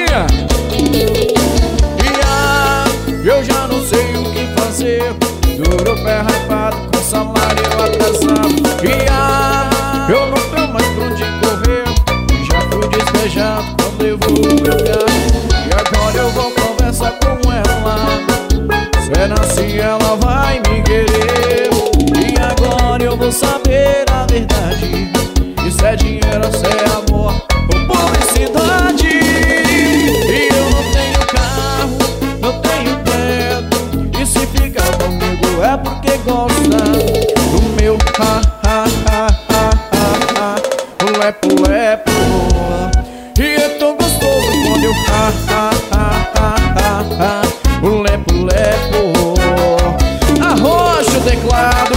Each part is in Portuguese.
novinha? Eu já não sei o que fazer. Duro pé rapado, com salário atrasado. Eu não tenho mais pra onde correr. Já fui despejado quando eu vou meu carro. E agora eu vou conversar com ela. Será se ela vai me querer? E agora eu vou saber a verdade. Isso é dinheiro, isso é amor ou publicidade. E eu não tenho carro, não tenho teto. E se fica comigo é porque gosta do meu lepo, lepo. E é tão gostoso quando eu o lepo, lepo. Arrocha o teclado.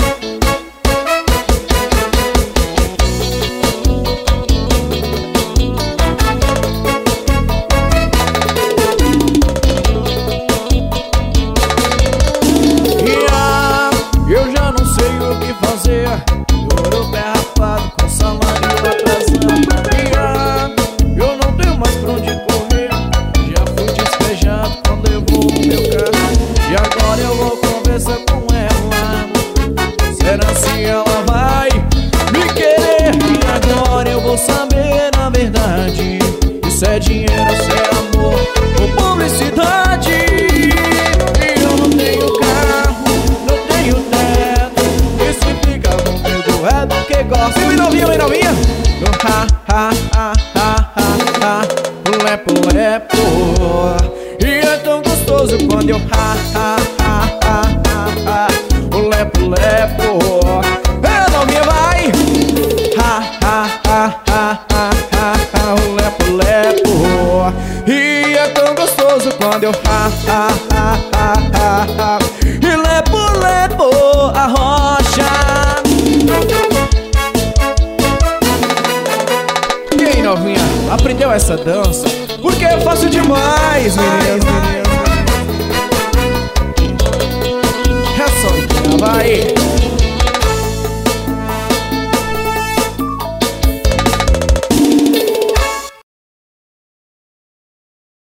Eu já não sei o que fazer. Duro pé rapado, com salário atrasado. Eu não tenho mais pra onde correr. Já fui despejado quando eu vou no meu carro. E agora eu vou conversar com ela. Será se ela vai me querer? E agora eu vou saber a verdade. Isso é dinheiro, isso é amor ou publicidade. E eu não tenho carro, não tenho teto. E se fica comigo é porque gosta. E novinha, novinha. Lepo, lepo. E é tão gostoso quando eu o lepo, lepo. É, novinha, vai. O lepo, lepo. E é tão gostoso quando eu e lepo, lepo. Arrocha. E aí, novinha, aprendeu essa dança? Porque eu faço demais, meninas.